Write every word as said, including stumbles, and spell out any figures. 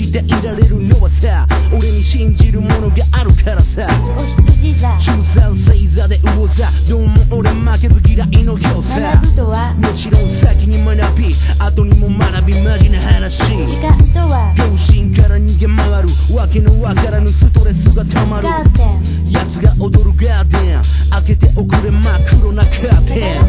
きでいられるのはさ俺に信じるものがあるからさお羊座中三星座で魚座どうも俺負けず嫌いの強さ学ぶとはもちろん先に学び後にも学びマジな話時間とは両親から逃げ回るわけのわからぬストレスがたまるカーテン奴が踊るガーデン開けておくれ真っ黒なカーテン